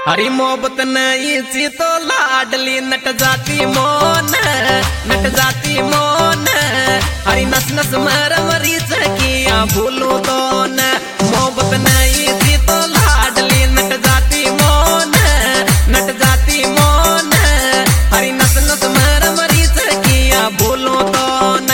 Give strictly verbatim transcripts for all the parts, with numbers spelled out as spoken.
हरी मोहब्बत नहीं सी तो लाडली नट जाती मोन नट जाती मोन हरी नस नस मर मरी सकिया भूलू तो न मोहब्बत नहीं सी तो लाडली नट जाती मोन नट जाती मोन हरी नस नस मर मरी सकिया भूलू तो न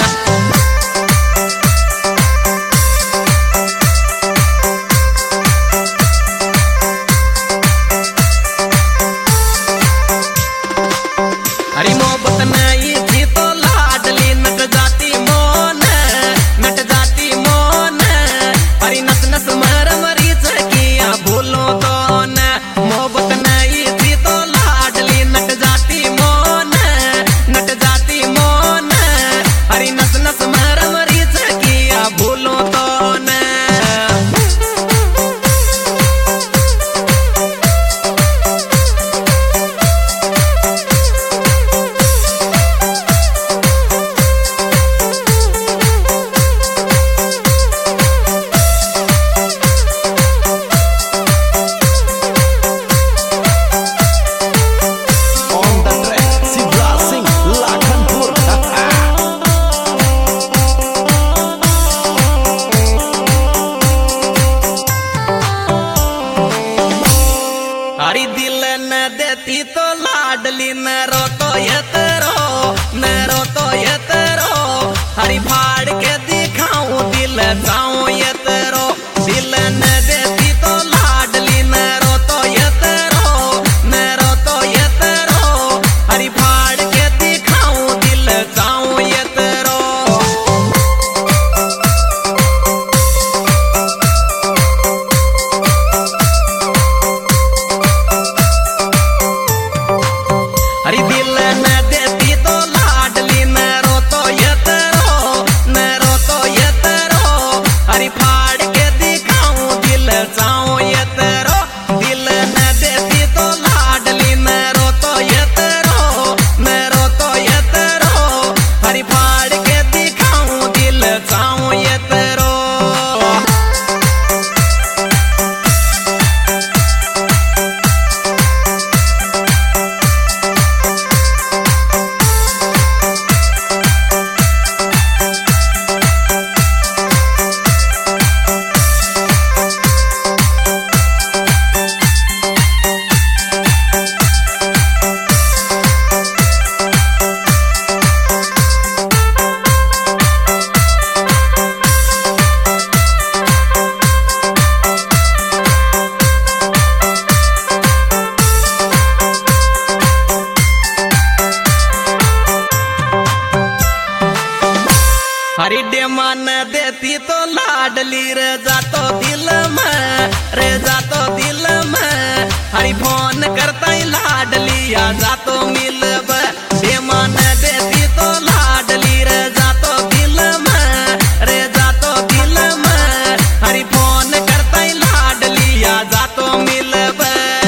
हरी मोहब्बत नहीं थी तो लाडली नट जाती मोन नट जाती मोन हरी नस नस मर मरी सकिया भूलो तो न मोहब्बत नहीं थी तो लाडली नट जाती मोन नट जाती मोन हरी नस नस मर मरी सकिया भूलो तो न हरी दिल न देती तो लाडली न रो तो ये तेरो न रो तो ये तेरो हरी फाड़ के दिखाऊं दिल जाऊं ये तेरो दिल न देती तो लाडली न रो तो ये तेरो न रो तो ये तेरो हरी फाड़ के दिखाऊं दिल जाऊं ये तेरो हरी दिल न देती तो लाडली न रो तो ये तेरो न रो तो ये तेरो हरी फाड़ के दिखाऊं दिल जाऊं ये तेरो दिल न देती तो लाडली न रो तो ये तेरो न रो तो ये तेरो हरी फाड़ के दिखाऊं दिल जाऊं ये तेरो हरी डेमा न देती तो लाडली रे जातो दिल में रे जातो दिल में हरी फोन करता ही लाडली आ जातो मिलब डेमा न देती तो लाडली रे जातो दिल में रे जातो दिल में हरी फोन करता ही लाडली आ जातो मिलब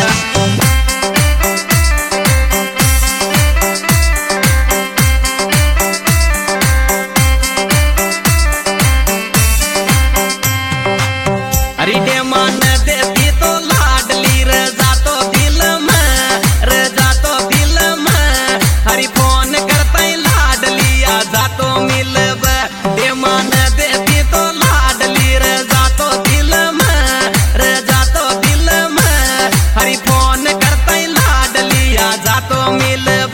हरी डेमा न देती तो लाडली रे जातो दिल में रे जातो दिल में हरी फोन करता ही लाडली आ जातो मिलब डेमा न देती तो लाडली रे जातो दिल में रे जातो दिल में हरी फोन करता ही लाडली आ जातो मिलब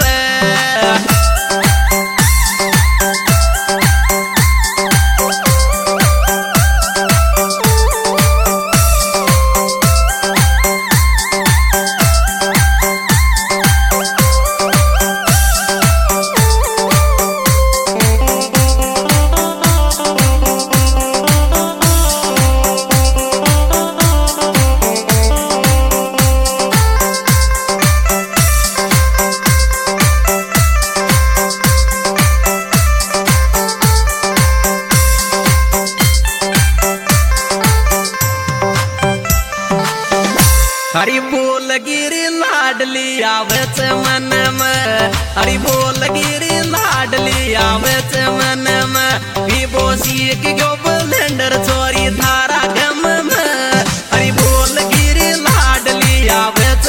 हरी बोल गिरी लाडली आवच मन में हरी बोल गिरी लाडली आवच मन में विभो सीख गो ब्लेंडर चोरी धारा गम में हरी बोल गिरी लाडली आवच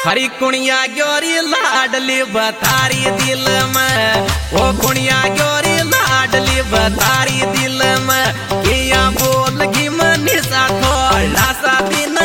हरी कुणिया ग्योरी लाडली बतारी दिल में, ओ कुणिया ग्योरी लाडली बतारी दिल में, किया बोल की मनीषा थोड़ा सा दिन